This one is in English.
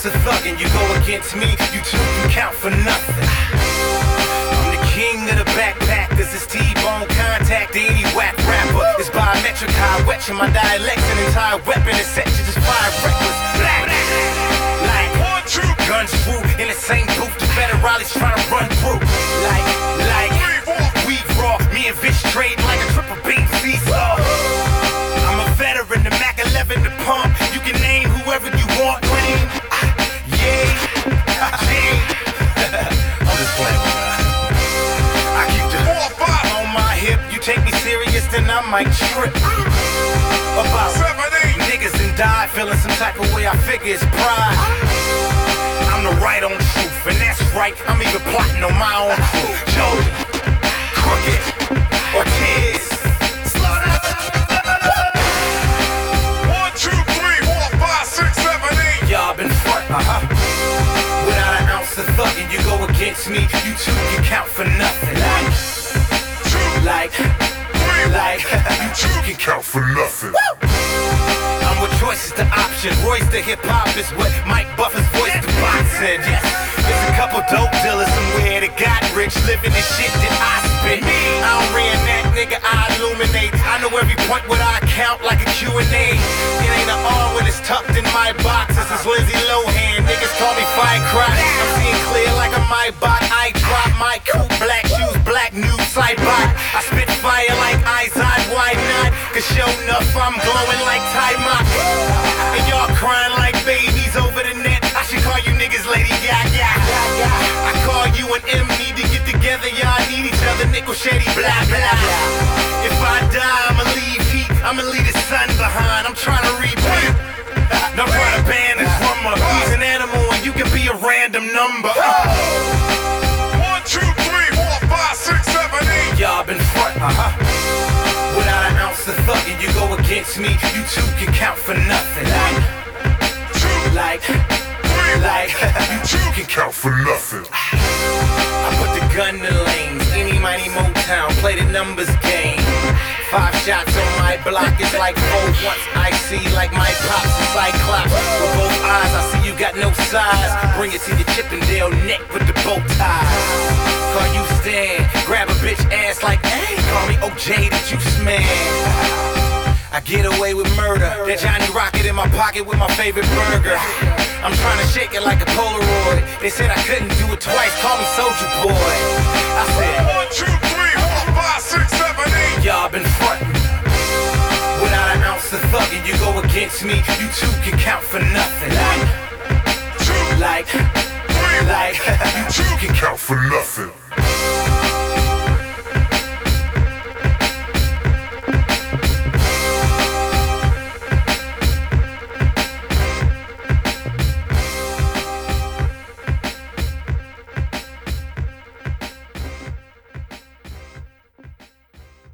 ounce of thuggin', you go against me, you two can count for nothing. I'm the king of the backpackers, it's T-bone contact to any whack rapper. It's biometric, how I wet you, my dialect's an entire weapon, it's set to just fire reckless. Black, like, guns through in the same booth, the federales trying to run through. Like, we raw, me and Vish trade like a triple beam seesaw. I'm a veteran, the Mac 11, the pump, you can name whoever you want, Queen. I'm just playing. I keep the 4-5 on my hip. You take me serious, then I might trip. About 7-8 niggas and die, feeling some type of way. I figure it's pride. I'm the right on truth, and that's right. I'm even plotting on my own crew. Jody, Crooked, Ortiz. Slow down. 1, 2, 3, 4, 5, 6, 7, 8. Y'all been front, Without an ounce of thuggin', you go against me, you two can count for nothing. Like, you two can count for nothing. I'm what choice is the option. Royce the hip-hop is what Mike Buffer's voice to boxing. Yes, there's a couple dope dealers somewhere that got rich, living the shit that I spit. I don't reenact, nigga, I illuminate. I know every point what I count like a Q&A. It ain't an R when it's tucked in my box. This is Lindsay Lohan, niggas call me Firecrotch. I'm seeing clear like a Maybach. I drop my coupe, black shoes, black new sidebot. I spit fire like Izod, why not? Cause sure enough, I'm glowing like Ty Mach. And y'all crying like babies over the net. I should call you niggas Lady Gaga. I call you and M need to get together. Y'all need each other, nickel shady, blah blah. If I die, I'ma leave heat. I'ma leave the sun behind. I'm trying to repeat. Now run a band and drummer. He's an animal and you can be a random number. 1, 2, 3, 4, 5, 6, 7, 8. Y'all been front, Without an ounce of thuggin', you go against me, you two can count for nothing. Like, you two can count for nothing. I put the gun in lanes, any mighty Motown, play the numbers game. 5 shots on my block, it's like 4 once I see like my pops and Cyclops. With both eyes, I see you got no size. Bring it to your Chippendale neck with the bow tie. Call you Stan, grab a bitch ass like, hey, call me OJ the Juice Man. I get away with murder. That Johnny Rocket in my pocket with my favorite burger. I'm trying to shake it like a Polaroid. They said I couldn't do it twice, call me Soulja Boy. I said 1, 2, 3, 4, 5, 6, 7, 8. Y'all been frontin'. Without an ounce of thuggin', you go against me, you two can count for nothing. Like, you two can count for nothing.